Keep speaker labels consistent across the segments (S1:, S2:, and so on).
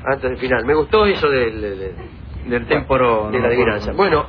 S1: antes del final. Me gustó eso del temporo de la adivinanza. Bueno,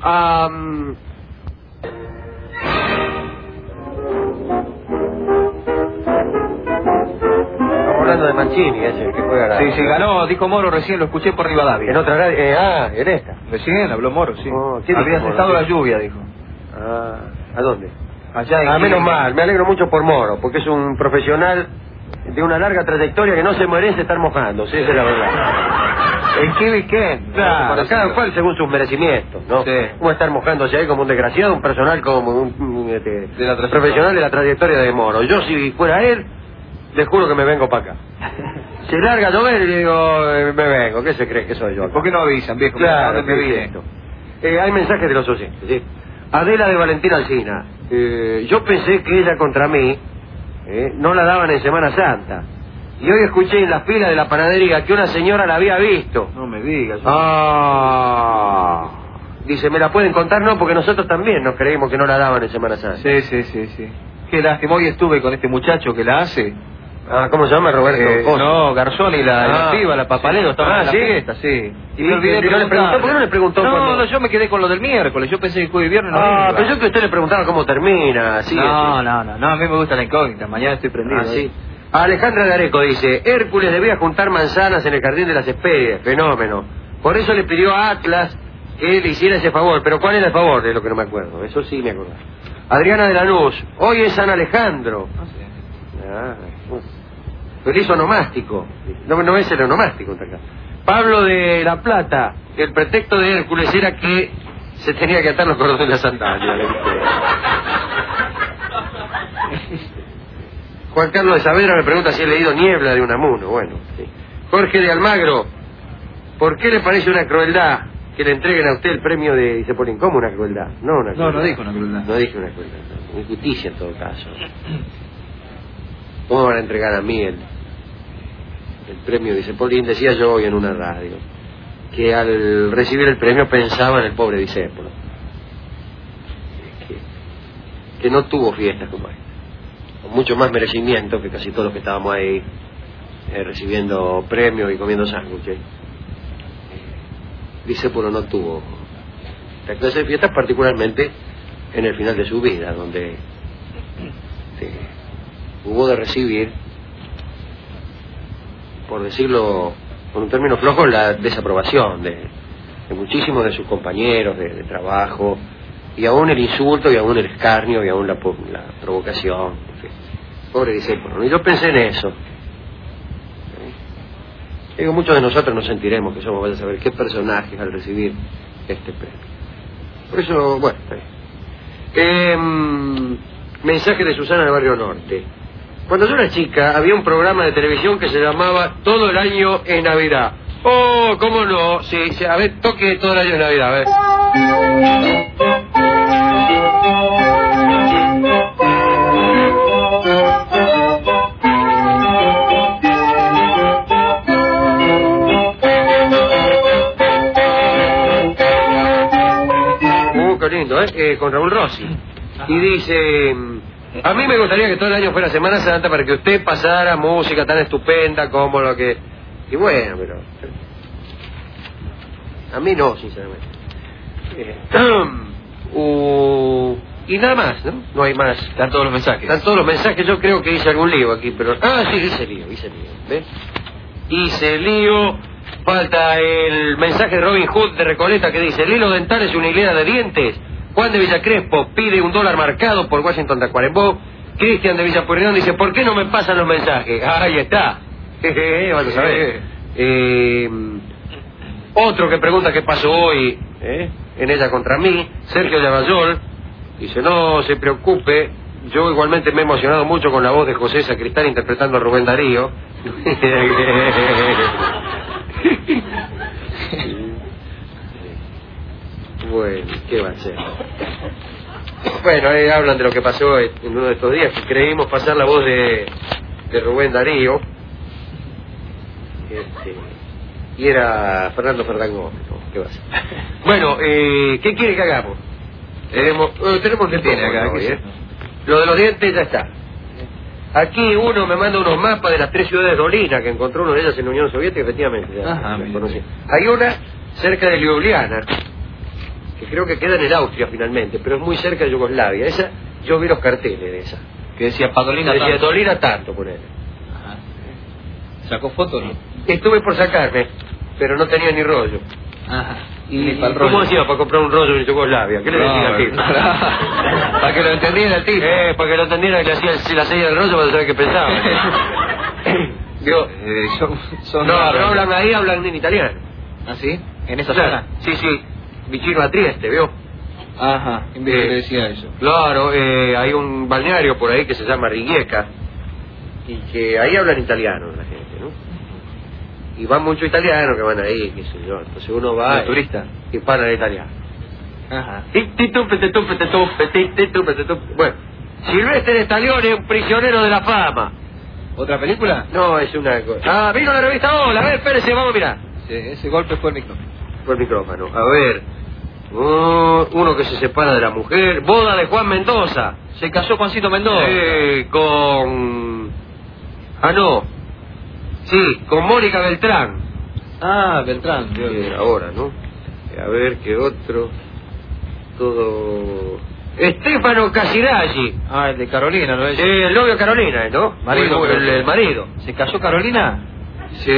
S1: hablando de Mancini, ese que juega la...
S2: Sí, ganó, dijo Moro recién, lo escuché por Rivadavia.
S1: En otra radio, en esta.
S2: Recién habló Moro, sí.
S1: ¿Qué dijo
S2: había
S1: Moro?
S2: cesado la lluvia, dijo.
S1: ¿A dónde?
S2: Allá en...
S1: menos mal, me alegro mucho por Moro, porque es un profesional de una larga trayectoria que no se merece estar mojándose, esa es la verdad.
S2: ¿En qué weekend?
S1: Claro, cada cual según sus merecimientos, ¿no?
S2: Sí.
S1: Uno estar mojándose ahí como un desgraciado, un personal como un profesional de la trayectoria de Moro. Yo, si fuera él, le juro que me vengo para acá. Se larga a llover y le digo, me vengo, ¿qué se cree que soy yo acá?
S2: ¿Por qué no avisan, viejo?
S1: Claro,
S2: me viene.
S1: Hay mensajes de los oyentes, ¿sí? Adela de Valentina Alsina. Yo pensé que ella contra mí no la daban en Semana Santa. Y hoy escuché en las filas de la panadería que una señora la había visto.
S2: No me digas.
S1: Dice, ¿me la pueden contar? No, porque nosotros también nos creímos que no la daban en Semana Santa.
S2: Sí. Qué lástima. Hoy estuve con este muchacho que la hace.
S1: ¿Cómo se llama? Roberto.
S2: No, Garzón y la piba, la Papalero, estaba en la fiesta, sí.
S1: Y me olvidé de preguntar. ¿Por qué no le preguntó?
S2: No, yo me quedé con lo del miércoles. Yo pensé que jueves y viernes no iba.
S1: Pero yo que usted le preguntaba cómo termina, así.
S2: No, a mí me gusta la incógnita. Mañana estoy prendido.
S1: Sí. Alejandra de Areco dice, Hércules debía juntar manzanas en el Jardín de las Hesperias. Fenómeno. Por eso le pidió a Atlas que le hiciera ese favor. Pero ¿cuál era el favor? Es lo que no me acuerdo. Eso sí me acuerdo. Adriana de Lanús, hoy es San Alejandro. Feliz onomástico. No es el onomástico. Pablo de La Plata, el pretexto de Hércules era que se tenía que atar los cordones de la sandalia. Juan Carlos de Saavedra me pregunta si he leído Niebla de Unamuno. Bueno, sí. Jorge de Almagro, ¿por qué le parece una crueldad que le entreguen a usted el premio de Isepolín? ¿Cómo una crueldad? No,
S2: no dijo una crueldad.
S1: No dije una crueldad. Una injusticia en todo caso. ¿Cómo van a entregar a mí el premio de Isepolín? Decía yo hoy en una radio que al recibir el premio pensaba en el pobre Discépolo, que no tuvo fiestas como esta, con mucho más merecimiento que casi todos los que estábamos ahí recibiendo premios y comiendo sándwiches. Discépolo no tuvo la clase de fiestas, particularmente en el final de su vida, donde hubo de recibir, por decirlo con un término flojo, la desaprobación de muchísimos de sus compañeros de trabajo, y aún el insulto, y aún el escarnio, y aún la provocación. En fin. Pobre Discépolo. Y yo pensé en eso. Digo, muchos de nosotros nos sentiremos que somos, vaya a saber qué personajes al recibir este premio. Por eso, bueno, está bien. Mensaje de Susana del Barrio Norte. Cuando yo era chica, había un programa de televisión que se llamaba Todo el año es Navidad. Oh, ¿cómo no? Sí, a ver, toque Todo el año es Navidad, a ver. Qué lindo, con Raúl Rossi. Y dice... A mí me gustaría que todo el año fuera Semana Santa para que usted pasara música tan estupenda como lo que... Y bueno, pero... A mí no, sinceramente. Y nada más, ¿no? No hay más.
S2: Están todos los mensajes.
S1: Están todos los mensajes. Yo creo que hice algún lío aquí, pero... sí, hice lío. ¿Ves? Hice lío. Falta el mensaje de Robin Hood de Recoleta que dice: el hilo dental es una hilera de dientes. Juan de Villacrespo pide $1 marcado por Washington Tacuarembó. Cristian de Villa Pueyrredón dice: ¿por qué no me pasan los mensajes? Ahí está. Vamos a ver. Otro que pregunta qué pasó hoy en Ella contra mí. Sergio Lavallol dice: no se preocupe, yo igualmente me he emocionado mucho con la voz de José Sacristán interpretando a Rubén Darío. Bueno, ¿qué va a ser? Bueno, hablan de lo que pasó en uno de estos días, que creímos pasar la voz de Rubén Darío, y era Fernando Ferdangón, ¿no? ¿Qué va a ser? Bueno, ¿qué quiere que hagamos? Tenemos que tiene acá, ¿no? Lo de los dientes ya está. Aquí uno me manda unos mapas de las 3 ciudades dolinas que encontró uno de ellas en la Unión Soviética, efectivamente. Ya conocí. Hay una cerca de Ljubljana, que creo que queda en el Austria finalmente, pero es muy cerca de Yugoslavia. Esa, yo vi los carteles de esa.
S2: Que decía Padolina
S1: Decía
S2: tanto.
S1: Dolina tanto, por él.
S2: Ajá. ¿Sacó fotos, no?
S1: Estuve por sacarme, pero no tenía ni rollo.
S2: Ajá.
S1: ¿Y cómo hacía para comprar un rollo en Yugoslavia? ¿Qué le decía al tipo?
S2: Para que lo entendiera el tipo.
S1: Para que lo entendiera, que le hacía la seña del rollo para saber qué pensaba. No, pero hablan ahí, hablan en italiano.
S2: ¿Ah, sí? ¿En esa
S1: Claro.
S2: zona?
S1: Sí, vicino a Trieste, ¿vio?
S2: Ajá, le decía eso.
S1: Claro, hay un balneario por ahí que se llama Rijeka, y que ahí hablan italiano la gente, ¿no? Y van muchos italianos que van ahí, qué sé yo. Entonces uno va
S2: turista
S1: y para el italiano.
S2: Ajá.
S1: Bueno, Silvestre Stallone es un prisionero de la fama.
S2: ¿Otra película?
S1: No, es una cosa. Ah, vino la revista Hola, a ver, espérese, vamos a mirar.
S2: Sí, ese golpe fue el micrófono.
S1: Fue el micrófono. A ver. Uno que se separa de la mujer. Boda de Juan Mendoza.
S2: Se casó Juancito Mendoza.
S1: Con... Ah, no. Sí, con Mónica Beltrán.
S2: Ah, Beltrán.
S1: Ahora, ¿no? A ver, ¿qué otro? Todo... Estefano Casiraghi.
S2: Ah, el de Carolina, ¿no es?
S1: El novio de Carolina, ¿no?
S2: Marido,
S1: el marido.
S2: ¿Se casó Carolina?
S1: Sí.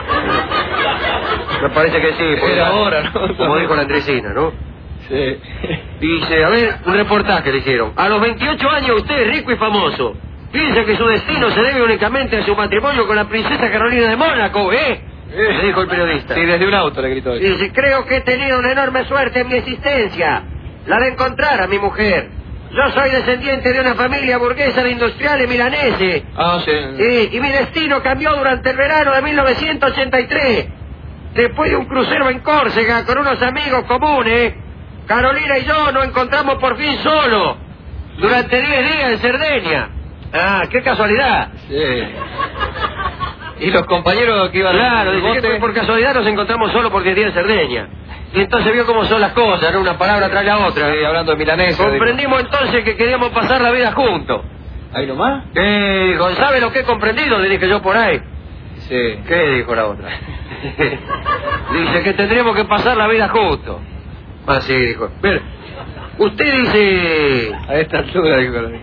S1: Me parece que sí.
S2: Era ahora, ¿no?
S1: Como dijo la Andresina, ¿no?
S2: Sí.
S1: Dice, a ver, un reportaje le dijeron. A los 28 años usted es rico y famoso. Piensa que su destino se debe únicamente a su matrimonio con la princesa Carolina de Mónaco, ¿eh? Le dijo el periodista.
S2: Sí, desde un auto le gritó eso.
S1: Dice, creo que he tenido una enorme suerte en mi existencia. La de encontrar a mi mujer. Yo soy descendiente de una familia burguesa de industriales milaneses.
S2: Ah, sí.
S1: Sí, y mi destino cambió durante el verano de 1983. Después de un crucero en Córcega con unos amigos comunes, Carolina y yo nos encontramos por fin solos. Durante 10 días en Cerdeña. Ah, qué casualidad.
S2: Sí. ¿Y los compañeros que iban
S1: Claro,
S2: al
S1: dice
S2: bote?
S1: que por casualidad nos encontramos solos porque 10 días en Cerdeña. Y entonces vio cómo son las cosas, ¿no? Una palabra tras la otra.
S2: Sí, hablando de milanesa.
S1: Comprendimos entonces que queríamos pasar la vida juntos.
S2: ¿Ahí nomás?
S1: Dijo, ¿sabe lo que he comprendido? Le dije yo por ahí.
S2: Sí.
S1: ¿Qué dijo la otra? Dice que tendríamos que pasar la vida juntos. Ah, sí, dijo. Mire, usted dice...
S2: A esta altura, dijo Carolina.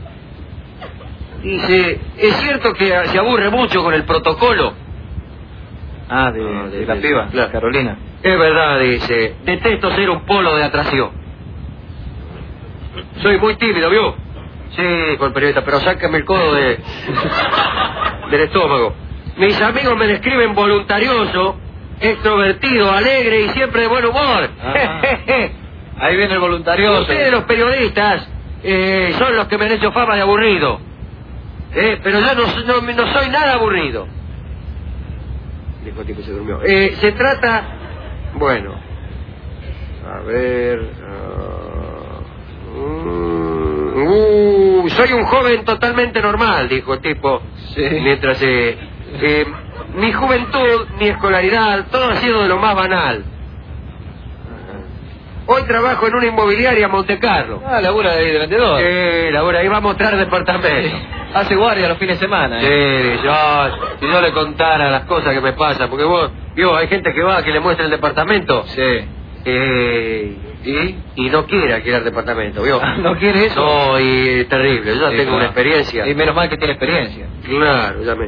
S1: Dice, ¿es cierto que se aburre mucho con el protocolo?
S2: Ah, de la piba,
S1: claro.
S2: Carolina.
S1: Es verdad, dice. Detesto ser un polo de atracción. Soy muy tímido, ¿vio? Sí, dijo el periodista, pero sácame el codo del estómago. Mis amigos me describen voluntarioso, extrovertido, alegre y siempre de buen humor.
S2: Ahí viene el voluntarioso.
S1: Ustedes, los periodistas, son los que me han hecho fama de aburrido. Pero yo no soy nada aburrido. Dijo el tipo, se durmió. Se trata... Bueno. A ver... soy un joven totalmente normal, dijo el tipo.
S2: Sí.
S1: Mientras... mi juventud, mi escolaridad, todo ha sido de lo más banal. Hoy trabajo en una inmobiliaria en Monte Carlo.
S2: Ah, labura de vendedor.
S1: Labura, ahí va a mostrar departamento.
S2: Hace guardia los fines de semana.
S1: Si yo le contara las cosas que me pasan, porque vos, hay gente que va, que le muestra el departamento.
S2: Sí.
S1: Y no quiere alquilar departamento, ¿vio?
S2: ¿No quiere eso?
S1: No, y es terrible, yo ya tengo una experiencia.
S2: Y menos mal que tiene experiencia.
S1: Claro, ya me...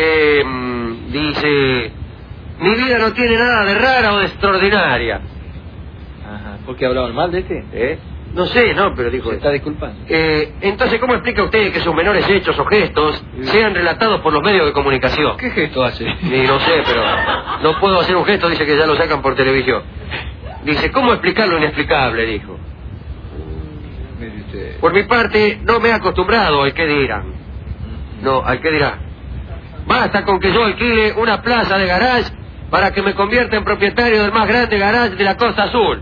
S1: dice, mi vida no tiene nada de rara o de extraordinaria.
S2: Ajá. ¿Por qué hablaban mal de este?
S1: No sé, no, pero dijo...
S2: Se está disculpando.
S1: Entonces, ¿cómo explica usted que sus menores hechos o gestos sean relatados por los medios de comunicación?
S2: ¿Qué gesto hace?
S1: Ni no sé, pero no puedo hacer un gesto, dice que ya lo sacan por televisión. Dice, ¿cómo explicar lo inexplicable? Dijo. Por mi parte, no me he acostumbrado al que dirán. No, al que dirá. Basta con que yo alquile una plaza de garage para que me convierta en propietario del más grande garage de la Costa Azul.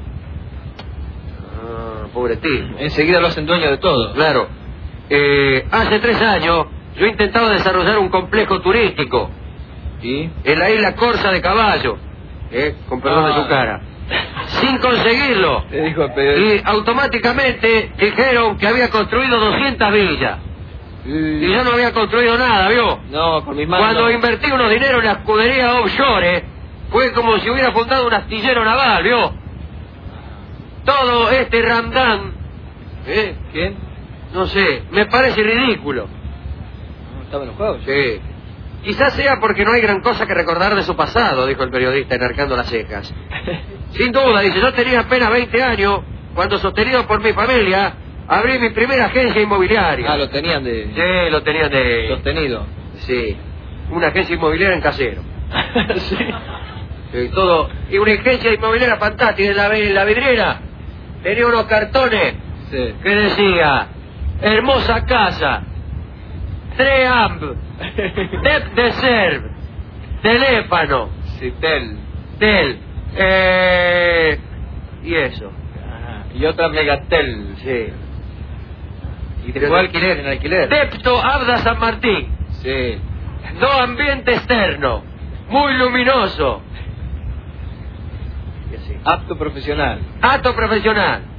S1: Ah, pobre tipo.
S2: Enseguida lo hacen dueño de todo.
S1: Claro. Hace 3 años yo he intentado desarrollar un complejo turístico.
S2: ¿Y?
S1: En la isla Corsa de Caballo. Con perdón de su cara. Sin conseguirlo.
S2: Le dijo el periodista.
S1: Y automáticamente dijeron que había construido 200 villas. Y yo no había construido nada, ¿vio?
S2: No, con mis manos.
S1: Cuando invertí unos dineros en la escudería offshore, fue como si hubiera fundado un astillero naval, ¿vio? Todo este ramdán,
S2: ¿Quién?
S1: no sé, me parece ridículo.
S2: ¿Estaba en los juegos?
S1: Sí. Quizás sea porque no hay gran cosa que recordar de su pasado, dijo el periodista enarcando las cejas. Sin duda, dice, yo tenía apenas 20 años cuando, sostenido por mi familia, abrí mi primera agencia inmobiliaria.
S2: Lo tenían de...
S1: Sí, lo tenían de...
S2: Sostenido.
S1: Sí, una agencia inmobiliaria en Casero.
S2: Sí.
S1: Sí, todo. Y una agencia inmobiliaria fantástica en la vidriera. Tenía unos cartones
S2: Sí.
S1: que decía, hermosa casa, Treamp, Dep de Serv, teléfono,
S2: Sí,
S1: Tel, y eso.
S2: Y otra Megatel.
S1: Sí.
S2: Y fue alquiler, en alquiler.
S1: Depto Abda San Martín,
S2: Sí.
S1: no ambiente externo, muy luminoso. Y así.
S2: Apto profesional.
S1: Acto profesional.